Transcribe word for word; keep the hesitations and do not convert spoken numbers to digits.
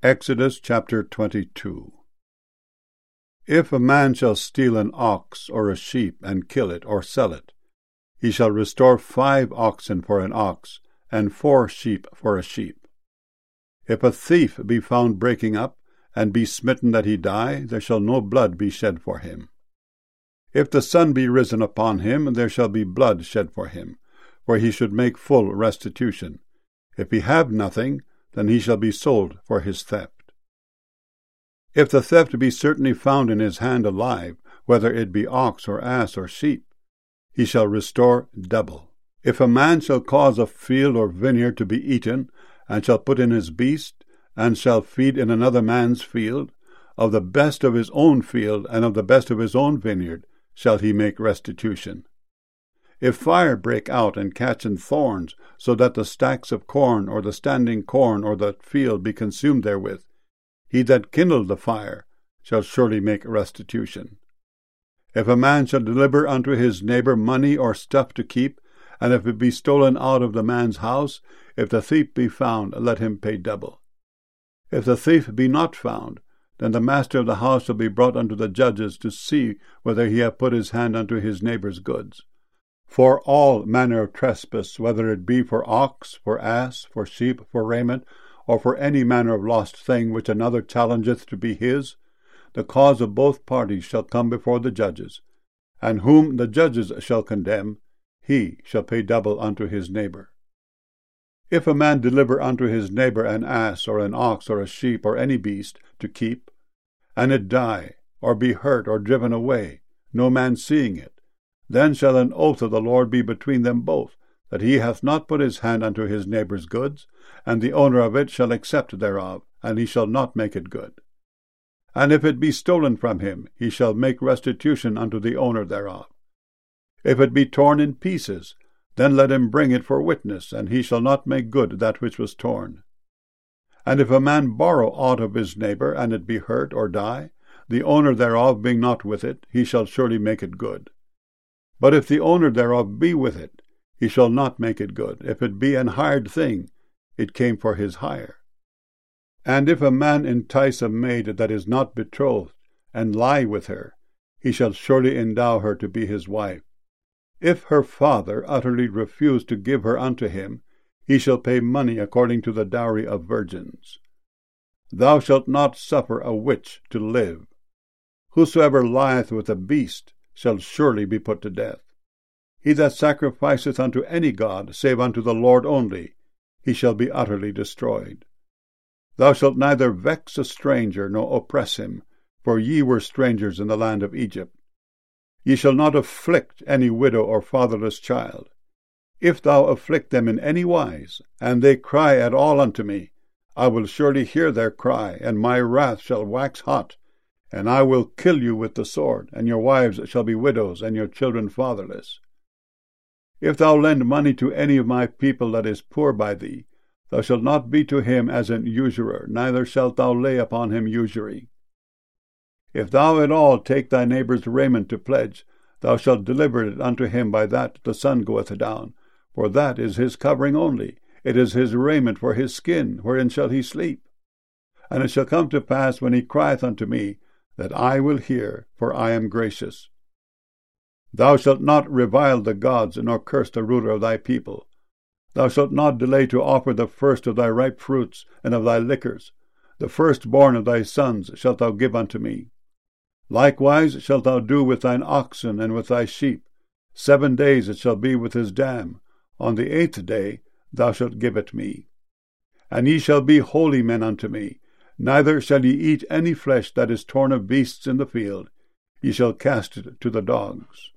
Exodus chapter twenty-two. If a man shall steal an ox or a sheep, and kill it, or sell it, he shall restore five oxen for an ox, and four sheep for a sheep. If a thief be found breaking up, and be smitten that he die, there shall no blood be shed for him. If the sun be risen upon him, there shall be blood shed for him, for he should make full restitution. If he have nothing, then he shall be sold for his theft. If the theft be certainly found in his hand alive, whether it be ox or ass or sheep, he shall restore double. If a man shall cause a field or vineyard to be eaten, and shall put in his beast, and shall feed in another man's field, of the best of his own field and of the best of his own vineyard shall he make restitution. If fire break out and catch in thorns, so that the stacks of corn or the standing corn or the field be consumed therewith, he that kindled the fire shall surely make restitution. If a man shall deliver unto his neighbor money or stuff to keep, and if it be stolen out of the man's house, if the thief be found, let him pay double. If the thief be not found, then the master of the house shall be brought unto the judges to see whether he have put his hand unto his neighbor's goods. For all manner of trespass, whether it be for ox, for ass, for sheep, for raiment, or for any manner of lost thing which another challengeth to be his, the cause of both parties shall come before the judges, and whom the judges shall condemn, he shall pay double unto his neighbor. If a man deliver unto his neighbor an ass, or an ox, or a sheep, or any beast, to keep, and it die, or be hurt, or driven away, no man seeing it, then shall an oath of the Lord be between them both, that he hath not put his hand unto his neighbor's goods, and the owner of it shall accept thereof, and he shall not make it good. And if it be stolen from him, he shall make restitution unto the owner thereof. If it be torn in pieces, then let him bring it for witness, and he shall not make good that which was torn. And if a man borrow aught of his neighbor, and it be hurt or die, the owner thereof being not with it, he shall surely make it good. But if the owner thereof be with it, he shall not make it good. If it be an hired thing, it came for his hire. And if a man entice a maid that is not betrothed, and lie with her, he shall surely endow her to be his wife. If her father utterly refuse to give her unto him, he shall pay money according to the dowry of virgins. Thou shalt not suffer a witch to live. Whosoever lieth with a beast shall surely be put to death. He that sacrificeth unto any god, save unto the Lord only, he shall be utterly destroyed. Thou shalt neither vex a stranger, nor oppress him, for ye were strangers in the land of Egypt. Ye shall not afflict any widow or fatherless child. If thou afflict them in any wise, and they cry at all unto me, I will surely hear their cry, and my wrath shall wax hot, and I will kill you with the sword, and your wives shall be widows, and your children fatherless. If thou lend money to any of my people that is poor by thee, thou shalt not be to him as an usurer, neither shalt thou lay upon him usury. If thou at all take thy neighbor's raiment to pledge, thou shalt deliver it unto him by that the sun goeth down, for that is his covering only, it is his raiment for his skin, wherein shall he sleep. And it shall come to pass, when he crieth unto me, that I will hear, for I am gracious. Thou shalt not revile the gods, nor curse the ruler of thy people. Thou shalt not delay to offer the first of thy ripe fruits, and of thy liquors. The firstborn of thy sons shalt thou give unto me. Likewise shalt thou do with thine oxen and with thy sheep. Seven days it shall be with his dam. On the eighth day thou shalt give it me. And ye shall be holy men unto me. Neither shall ye eat any flesh that is torn of beasts in the field. Ye shall cast it to the dogs.